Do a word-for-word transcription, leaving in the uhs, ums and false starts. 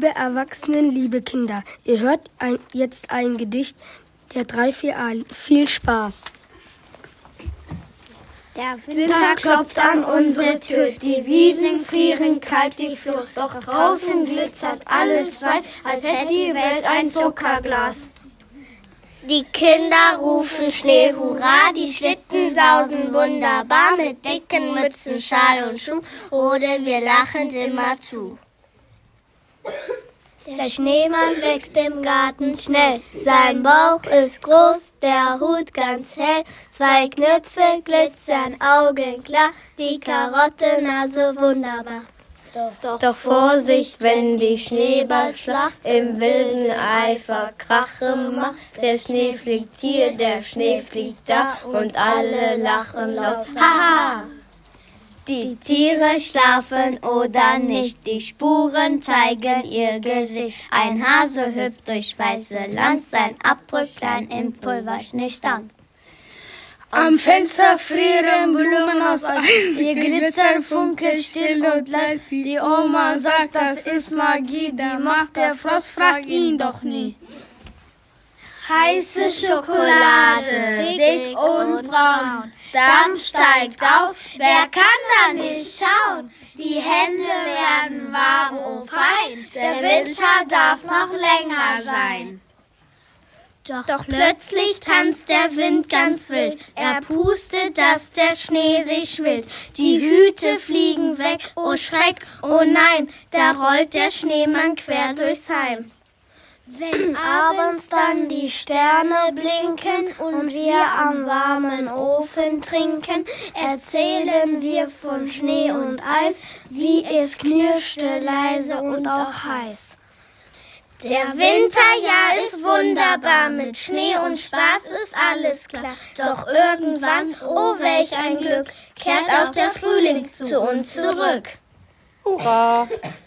Liebe Erwachsenen, liebe Kinder, ihr hört ein, jetzt ein Gedicht der drei vier A. Viel Spaß. Der Winter klopft an unsere Tür, die Wiesen frieren kalt wie Flucht, doch draußen glitzert alles weiß, als hätte die Welt ein Zuckerglas. Die Kinder rufen Schnee, hurra, die Schlitten sausen wunderbar, mit dicken Mützen, Schal und Schuh, rodeln wir lachend immer zu. Der Schneemann wächst im Garten schnell, sein Bauch ist groß, der Hut ganz hell, zwei Knöpfe glitzern, Augen klar, die Karottennase wunderbar. Doch, Doch Vorsicht, wenn die Schneeballschlacht im wilden Eifer Krache macht. Der Schnee fliegt hier, der Schnee fliegt da und alle lachen laut. Haha! Die Tiere schlafen oder nicht, die Spuren zeigen ihr Gesicht. Ein Hase hüpft durchs weiße Land, sein Abdruck klein im Pulverschnee stand. Am Fenster frieren Blumen aus Eis, ihr Glitzer funkelt still und leise. Die Oma sagt, das ist Magie, die macht der Frost, frag ihn doch nie. Heiße Schokolade, dick und braun, Dampf steigt auf, wer kann da nicht schauen? Die Hände werden warm und fein, der Winter darf noch länger sein. Doch, Doch plötzlich tanzt der Wind ganz wild, er pustet, dass der Schnee sich schwillt. Die Hüte fliegen weg, oh Schreck, oh nein, da rollt der Schneemann quer durchs Heim. Wenn abends dann die Sterne blinken und wir am warmen Ofen trinken, erzählen wir von Schnee und Eis, wie es knirschte leise und auch heiß. Der Winterjahr ist wunderbar, mit Schnee und Spaß ist alles klar. Doch irgendwann, oh welch ein Glück, kehrt auch der Frühling zu uns zurück. Hurra!